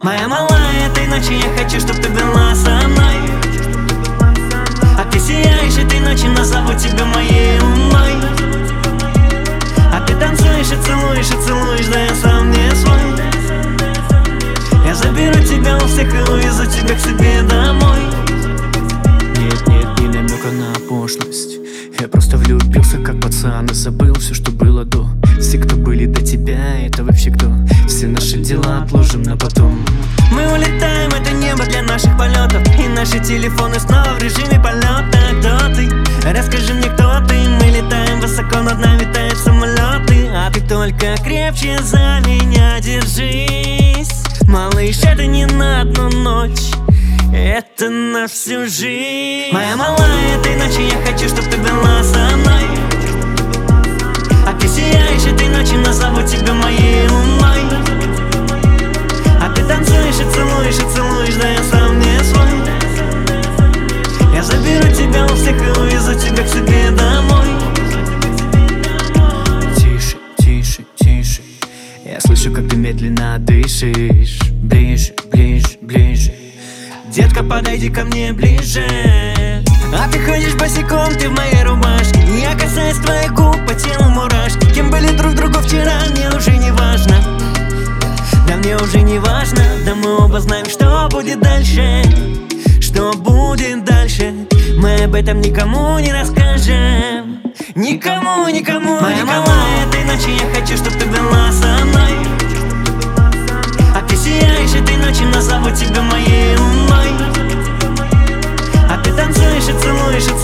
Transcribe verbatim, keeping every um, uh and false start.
Моя малая, этой ночи я хочу, чтоб ты была со мной. А ты сияешь этой ночи, назову тебя моей луной. А ты танцуешь и целуешь, и целуешь, да я сам не свой. Я заберу тебя у всех и увезу тебя к себе домой. Нет, нет, не намека на пошлость. Я просто влюбился как пацан и забыл все, что было до. Все, кто были до тебя, это вообще кто? Все наши дела отложим на потом. Мы улетаем, это небо для наших полетов. И наши телефоны снова в режиме полета. Кто ты? Расскажи мне, кто ты? Мы летаем высоко, над нами тают самолеты. А ты только крепче за меня держись. Малыш, это не на одну ночь, это на всю жизнь. Моя малая, этой ночи я хочу, чтоб ты была со мной. А ты сияешь этой ночи, назову тебя моей луной. А ты танцуешь и целуешь, и целуешь, да я сам не свой. Я заберу тебя у всех и увезу тебя к себе домой. Тише, тише, тише. Я слышу, как ты медленно дышишь. Ближе, ближе, ближе. Детка, подойди ко мне ближе. А ты ходишь босиком, ты в моей рубашке. Я касаюсь твоих губ, по телу мурашки. Кем были друг другу вчера, мне уже не важно. Да мне уже не важно. Да мы оба знаем, что будет дальше. Что будет дальше, мы об этом никому не расскажем. Никому, никому, моя никому. Малая, этой ночи я хочу, чтоб ты была со мной. А ты сияешь этой ночи, назову тебя моей луной. А ты танцуешь и целуешь, и